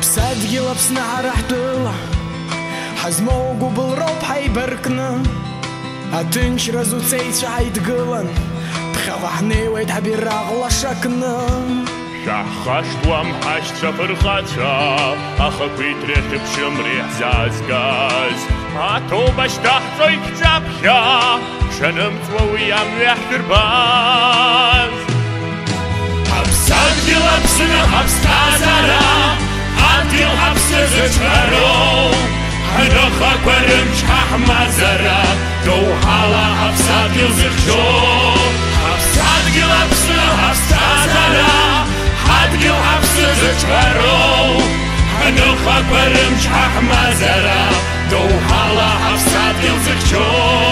حبسات قلبس نعرحت حزموق وبالروب حيبركنا هتنشر زوتسيت حيتقلن تخافحني ويتحبي راغلا شكنا شخشت ومحشت شفر خطا أخبيت ريت بشمريح زازقاز هاتو بشتح زيك جابيا شنمت وويام يحتر باز حبسات قلبسنا حبس تازارا عدي الحبس زجرو هنخاك ورمش ححما زرا دو حالا حبسات قلزخشو حبسات قلبسنا حبس تازارا عدي الحبس زجرو هنخاك ورمش ححما زرا دو حالا حبسات قلزخشو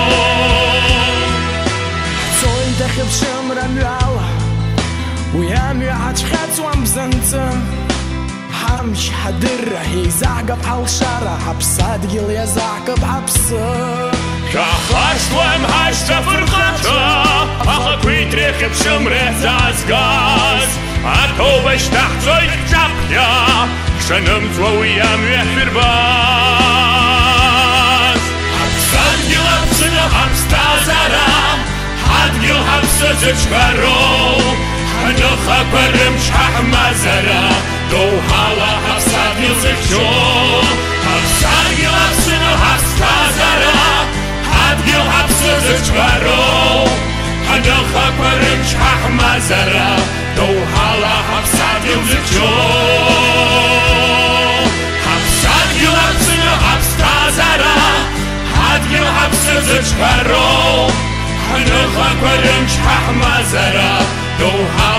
صوين دخل شمرا ميالا ويام يعاتش خاتس ومزنتا حمش حدر هي زعقة بحال شارع حبسات قيل يا زعقة بحبسة شخشت ومحشت فرقتها أخاك ويتريخ بشمره زازقاز عطو بشتح زيك جابيا شنمت وويام يحفر باز حبسات قلبسنا حبس تازارا حدقل حبس زجرو هنخاك ورمش ححما زرا دو حالا حبسات قلزخشو حبسات قلبسنا حبس تازارا حدقل حبس زجرو هنخاك ورمش ححما زرا دو حالا حبسات قلزخشو حبسات قلبسنا حبس تازارا حدقل حبس زجرو هنخاك ورمش ححما زرا دو حالا